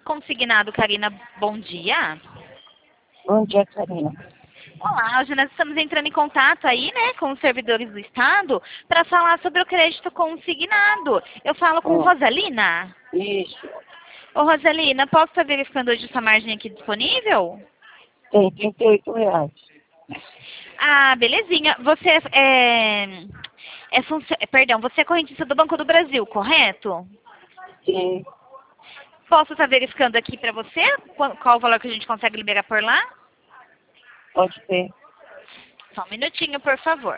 Consignado, Karina, bom dia. Bom dia, Karina. Olá, hoje nós estamos entrando em contato aí, né, com os servidores do Estado para falar sobre o crédito consignado. Eu falo com Rosalina. Isso. Ô, Rosalina, posso estar verificando hoje essa margem aqui disponível? Tem R$ 38. Ah, belezinha. Você perdão, você é correntista do Banco do Brasil, correto? Sim, Posso estar verificando aqui para você qual o valor que a gente consegue liberar por lá? pode ser. Só um minutinho, por favor.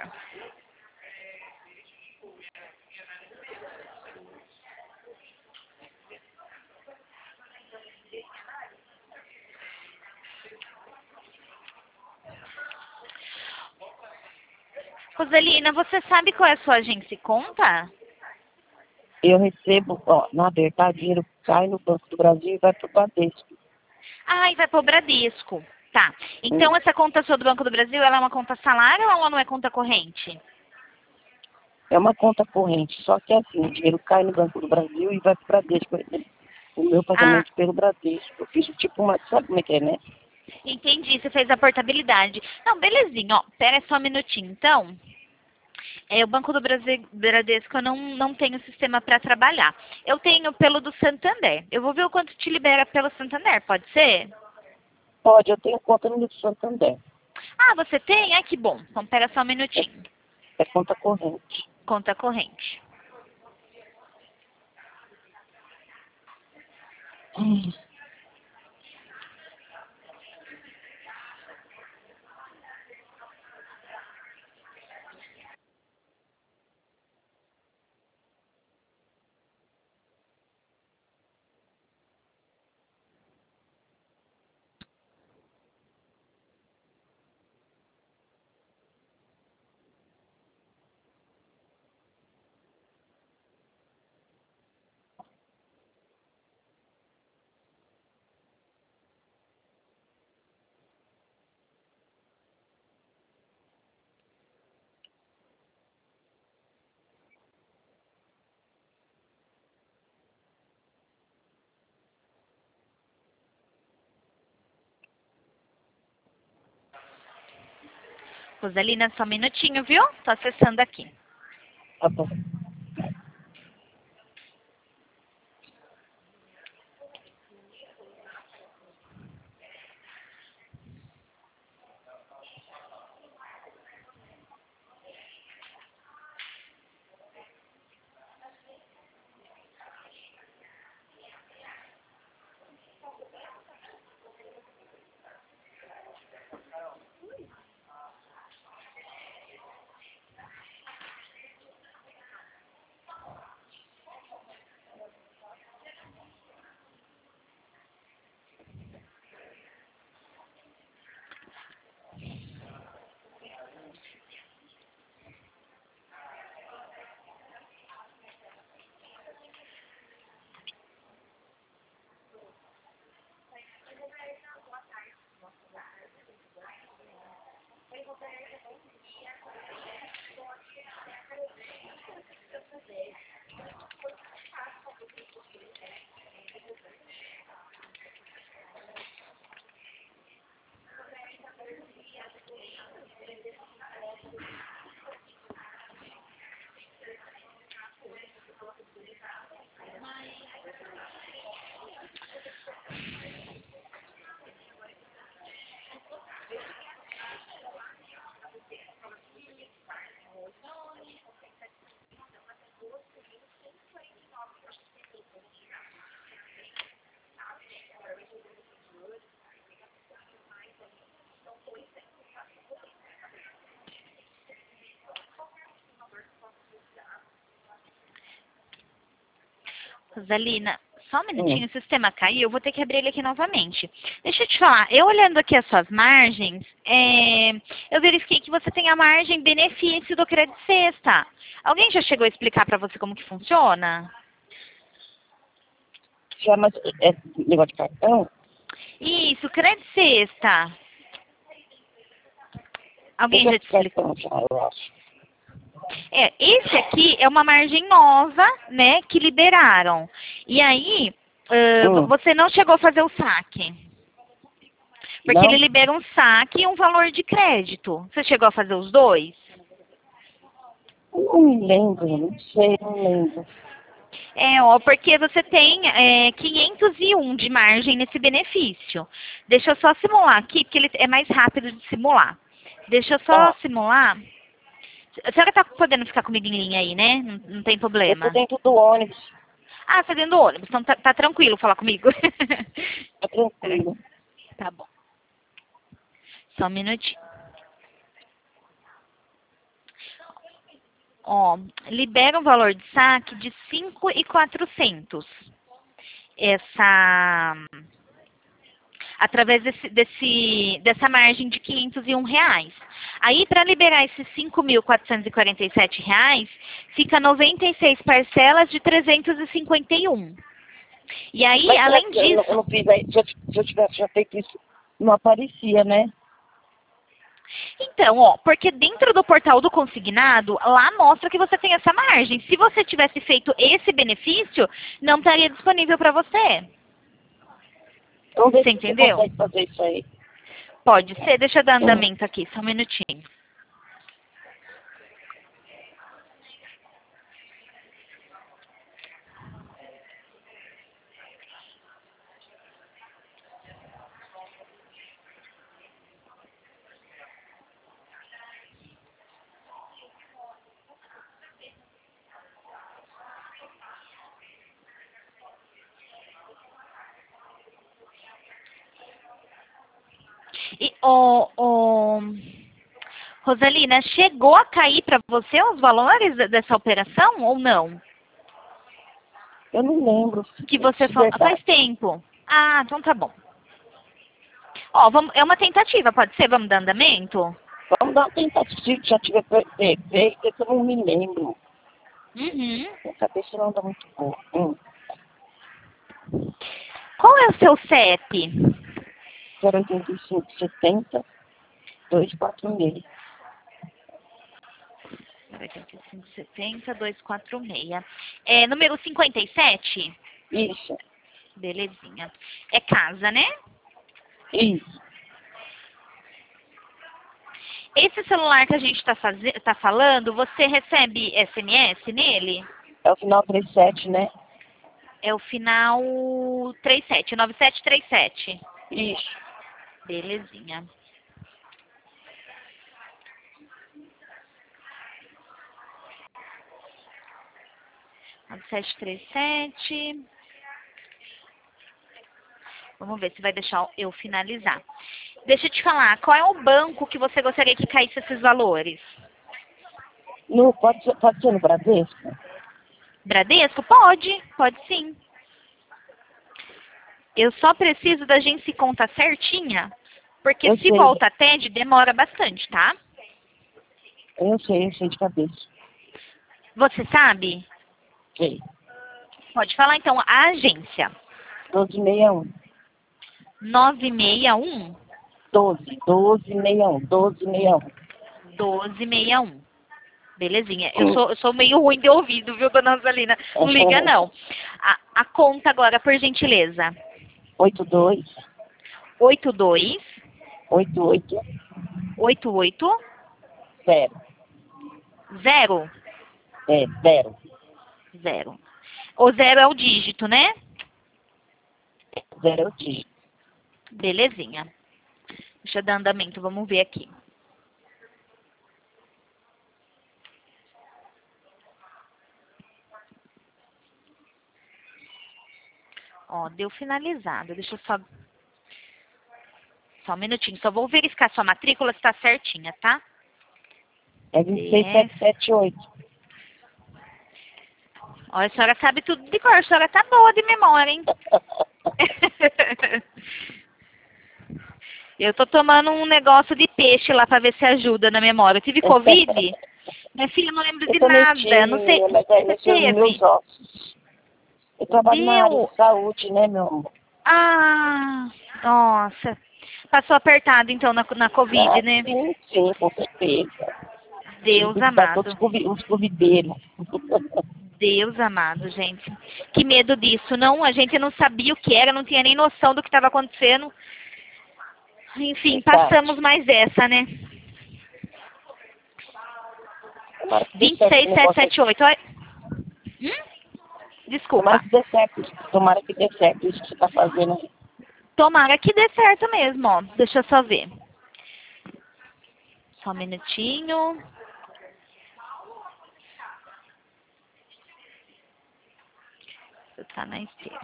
Rosalina, você sabe qual é a sua agência e conta? Eu recebo, na verdade, dinheiro cai no Banco do Brasil e vai para o Bradesco. Ah, e vai para o Bradesco. Tá. Então, essa conta sua do Banco do Brasil, ela é uma conta salário ou ela não é conta corrente? É uma conta corrente, só que assim, o dinheiro cai no Banco do Brasil e vai para o Bradesco. O meu Ah, pagamento pelo Bradesco. Eu fiz tipo uma, sabe como é que é, né? entendi. Você fez a portabilidade. Não, belezinha. Ó, pera só um minutinho. Então, o Banco do Brasil, Bradesco, eu não tenho sistema para trabalhar. Eu tenho pelo do Santander. Eu vou ver o quanto te libera pelo Santander, pode ser? Pode, eu tenho conta no Santander. Ah, você tem? Ah, que bom. Então, pera só um minutinho. É conta corrente. Conta corrente. Rosalina, só um minutinho, viu? Tô acessando aqui. Tá bom. Rosalina, só um minutinho, o sistema caiu, eu vou ter que abrir ele aqui novamente. Deixa eu te falar, eu olhando aqui as suas margens, eu verifiquei que você tem a margem benefício do crédito sexta. Alguém já chegou a explicar para você como que funciona? Já, mas é negócio de cartão? Isso, crédito sexta. Eu Alguém já já te fiz explicou? cartão, já, eu acho. Esse aqui é uma margem nova, né, que liberaram. E aí, Hum. Você não chegou a fazer o saque. Porque Não? ele libera um saque e um valor de crédito. Você chegou a fazer os dois? Não me lembro, não sei, não lembro. Porque você tem 501 de margem nesse benefício. Deixa eu só simular aqui, porque ele é mais rápido de simular. Deixa eu só Tá, simular. A senhora tá podendo ficar comigo em linha aí, né? Não tem eu tô problema. dentro do ônibus, Ah, você tá dentro do ônibus, então tá tranquilo falar comigo. tá tranquilo. Tá bom. Só um minutinho. Ó, libera um valor de saque de 5.400. Através dessa margem de R$ 501. Aí, para liberar esses R$ 5.447, fica 96 parcelas de 351. E aí, Mas será além que eu disso... não fiz aí, se eu tivesse já feito isso, não aparecia, né? Então, porque dentro do portal do consignado, lá mostra que você tem essa margem. Se você tivesse feito esse benefício, não estaria disponível para você. Vamos ver Você se você entendeu? consegue fazer isso aí. Pode ser. Deixa eu dar andamento aqui, só um minutinho. E, Rosalina, chegou a cair para você os valores dessa operação ou não? Eu não lembro. Que você De falou verdade. faz tempo. Ah, então tá bom. É uma tentativa, pode ser? Vamos dar andamento? Vamos dar uma tentativa, já tiver feito, que eu não me lembro. Uhum. Minha cabeça não anda muito boa. Qual é o seu CEP? 085 70 246. 8570-246. Número 57? Isso, Belezinha. É casa, né? isso. Esse celular que a gente tá falando, você recebe SMS nele? É o final 37, né? É o final 37, 9737. Isso. Belezinha. 9737. Vamos ver se vai deixar eu finalizar. Deixa eu te falar, qual é o banco que você gostaria que caísse esses valores? No, pode ser no Bradesco? Bradesco? Pode sim. Eu só preciso da agência e conta certinha, porque Eu se sei, volta a TED, demora bastante, tá? eu sei de cabeça. Você sabe? Sei. Pode falar então, a agência. 1261. 961 1261. 1261. 1261. Belezinha. Eu sou meio ruim de ouvido, viu, dona Rosalina? Não liga, não. A conta agora, por gentileza. 82 82 88 88 0. 0 É, 0. 0. O 0 é o dígito, né? 0 é o dígito. Belezinha. Deixa eu dar andamento, vamos ver aqui. Deu finalizado. Deixa eu só um minutinho. Só vou verificar sua matrícula se está certinha, tá? É 26778. Olha, a senhora sabe tudo de cor. A senhora tá boa de memória, hein? Eu tô tomando um negócio de peixe lá pra ver se ajuda na memória. Eu tive Covid? Minha filha, não lembro de nada. Não sei. Mas aí Você mexeu nos meus teve? ossos. Eu trabalho na área Deu. de saúde, né, meu amor? Ah, nossa. Passou apertado, então, na Covid, né? Sim, com certeza. Tive Deus que visitar todos amado. os covideiros. Deus amado, gente. Que medo disso. Não, a gente não sabia o que era, não tinha nem noção do que estava acontecendo. Enfim, passamos mais essa, né? Tomara que dê certo esse negócio aí. 26778. Olha. Desculpa. Tomara que dê certo isso que você está fazendo. Tomara que dê certo mesmo, ó. Deixa eu só ver. Só um minutinho. Você tá na esteira.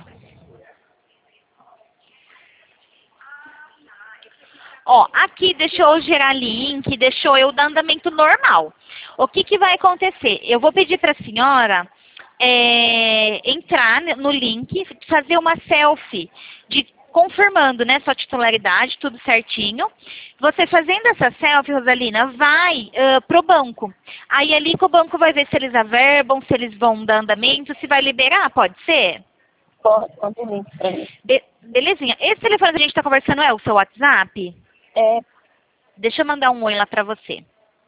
Ó, aqui deixou eu gerar link, deixou eu dar andamento normal. O que que vai acontecer? Eu vou pedir para a senhora entrar no link, fazer uma selfie confirmando, né, sua titularidade, tudo certinho. Você fazendo essa selfie, Rosalina, vai pro banco. Aí ali que o banco vai ver se eles averbam, se eles vão dar andamento, se vai liberar, pode ser? Pode, manda o link pra mim. Belezinha. Esse telefone que a gente tá conversando é o seu WhatsApp? É, Deixa eu mandar um oi lá pra você.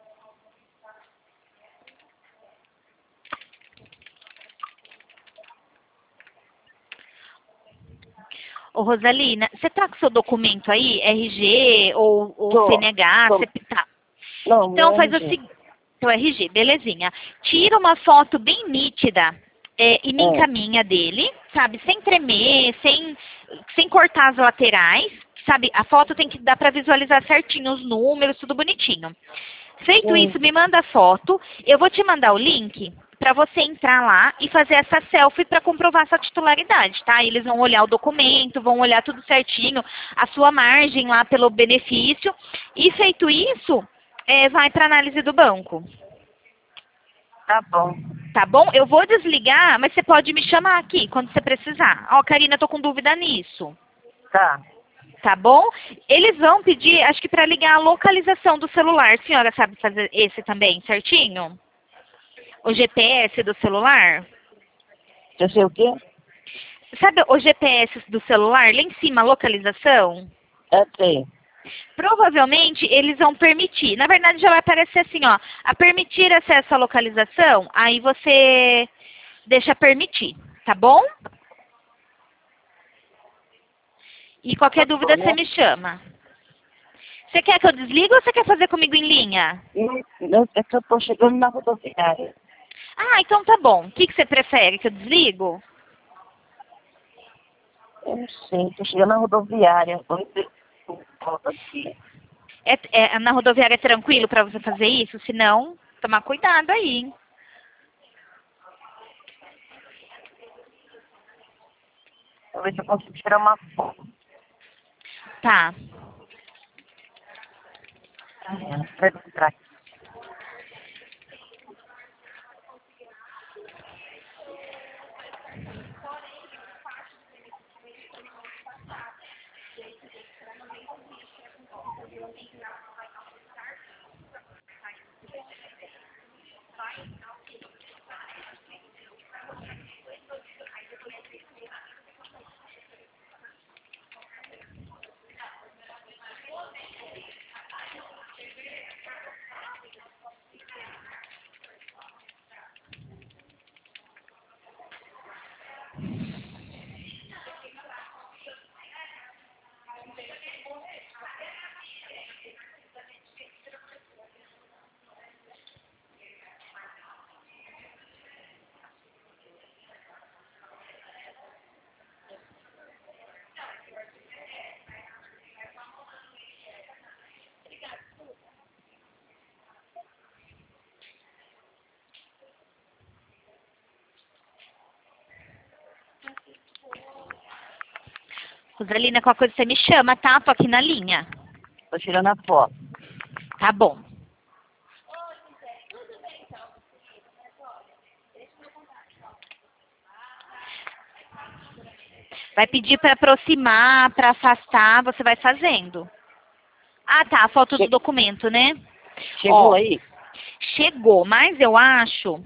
Ô, Rosalina, você tá com seu documento aí, RG ou CNH? Tô. Tá. Não, Então faz o RG. seguinte, seu RG, belezinha. Tira uma foto bem nítida e me encaminha dele, sabe? Sem tremer, sem cortar as laterais, sabe? A foto tem que dar pra visualizar certinho os números, tudo bonitinho. Feito isso, me manda a foto. Eu vou te mandar o link para você entrar lá e fazer essa selfie para comprovar sua titularidade, tá? Eles vão olhar o documento, vão olhar tudo certinho, a sua margem lá pelo benefício. E feito isso, vai para análise do banco. Tá bom. Tá bom? Eu vou desligar, mas você pode me chamar aqui quando você precisar. Ó, Karina, tô com dúvida nisso. Tá. Tá bom? Eles vão pedir, acho que para ligar a localização do celular. A senhora sabe fazer esse também, certinho? O GPS do celular? Eu sei o quê? Sabe o GPS do celular? Lá em cima, a localização? Eu sei. Provavelmente eles vão permitir. Na verdade já vai aparecer assim, ó. A permitir acesso à localização, aí você deixa permitir, tá bom? E qualquer dúvida você me chama. Você quer que eu desligue ou você quer fazer comigo em linha? Não, é que eu tô chegando na rodoviária. Ah, então tá bom. O que você prefere? Que eu desligo? Eu não sei, tô chegando na rodoviária. Vamos ver volta aqui. Na rodoviária é tranquilo pra você fazer isso? Se não, tomar cuidado aí, hein? Vou ver se eu consigo tirar uma foto. Tá. Vai entrar aqui. Rosalina, qualquer coisa você me chama, tá? Tô aqui na linha. Tô tirando a foto. Tá bom. Vai pedir para aproximar, para afastar, você vai fazendo. Ah, tá, a foto do documento, né? Chegou aí? Chegou, mas eu acho...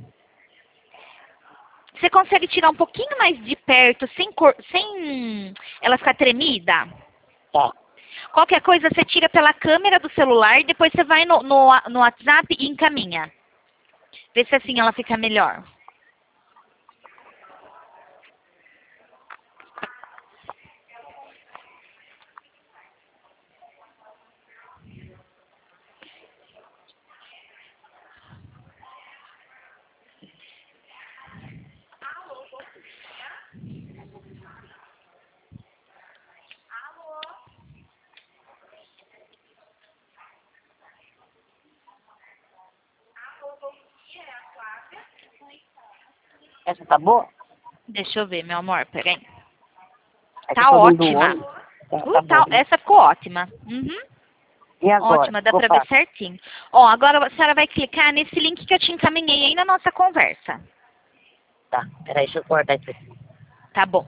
Você consegue tirar um pouquinho mais de perto, sem ela ficar tremida? Tá. Qualquer coisa você tira pela câmera do celular e depois você vai no WhatsApp e encaminha. Vê se assim ela fica melhor. Essa tá boa? Deixa eu ver, meu amor, peraí. É que eu Tá tô vendo ótima. olho. Tá bom. Essa ficou ótima. Uhum. E agora? Ótima, dá Eu pra ver faço. certinho. Ó, agora a senhora vai clicar nesse link que eu te encaminhei aí na nossa conversa. Tá, peraí, deixa eu cortar isso aqui. Tá bom.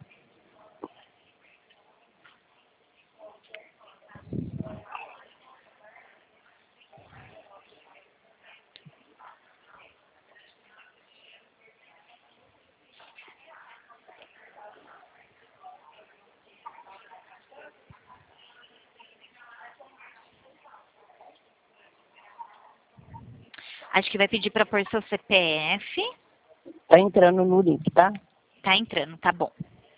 Acho que vai pedir pra pôr seu CPF. Tá entrando no link, tá? Tá entrando, tá bom.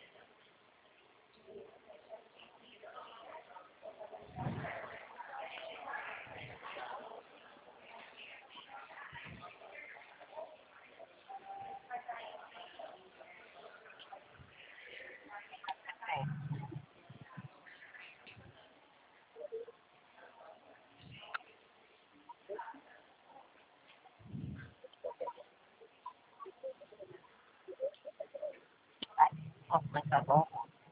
Ó, mas tá bom.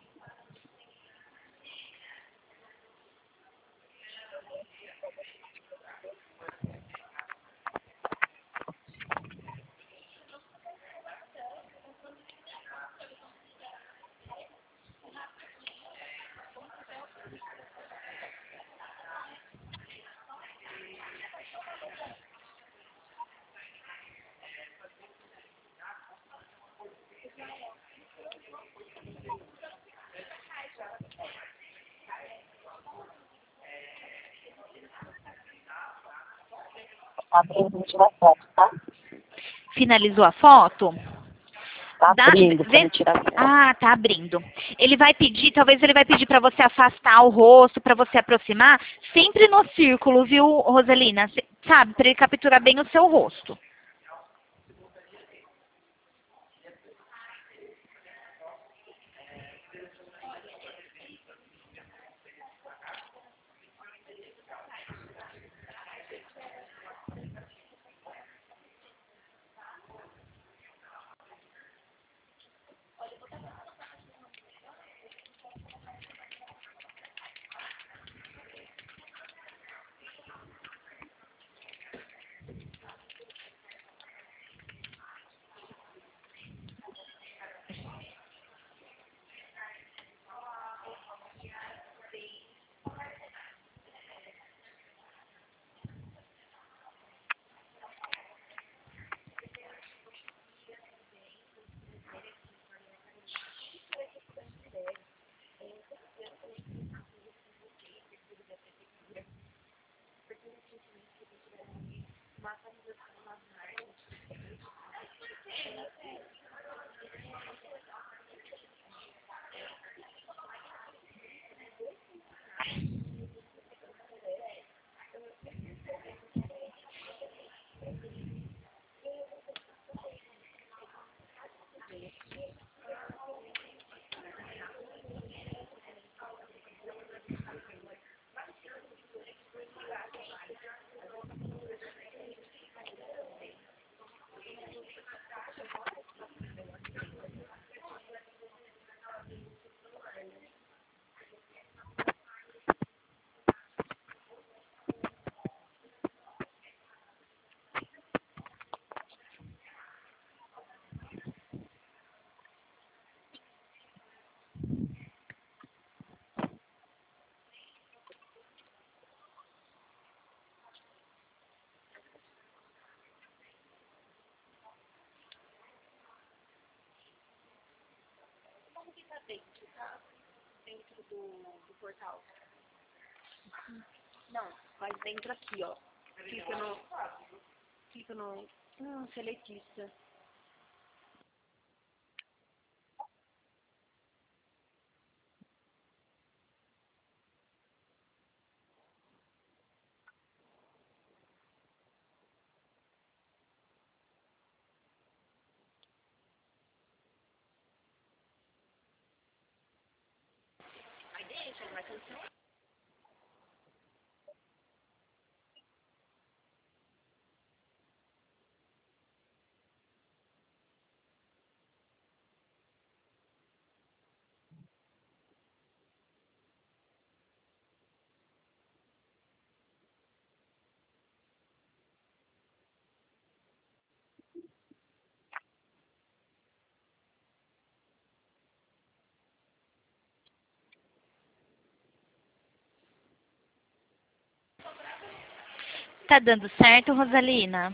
Tá abrindo, vou tirar foto, tá? Finalizou a foto? Tá Dá, abrindo pra vê... me tirar foto. Ah, tá abrindo. Ele vai pedir, talvez ele vai pedir para você afastar o rosto, para você aproximar, sempre no círculo, viu, Rosalina? Sabe, para ele capturar bem o seu rosto. Não, mas dentro aqui, ó. Clica no seletista. Tá dando certo, Rosalina?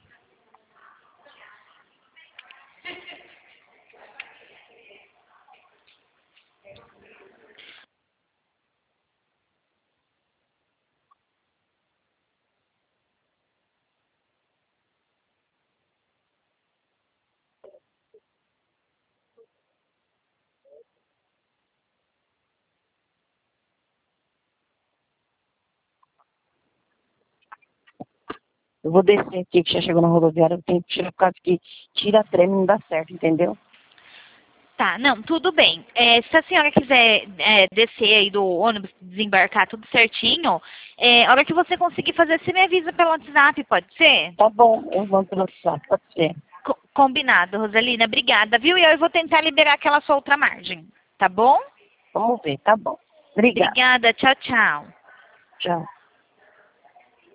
Eu vou descer aqui, que já chegou na rodoviária, eu tenho que tirar por causa que tira trem não dá certo, entendeu? Tá, não, tudo bem. Se a senhora quiser descer aí do ônibus, desembarcar tudo certinho, a hora que você conseguir fazer, você me avisa pelo WhatsApp, pode ser? Tá bom, eu vou pelo WhatsApp, pode ser. Combinado, Rosalina. Obrigada, viu? E eu vou tentar liberar aquela sua outra margem, tá bom? Vamos ver, tá bom. Obrigada. Obrigada, tchau, tchau. Tchau.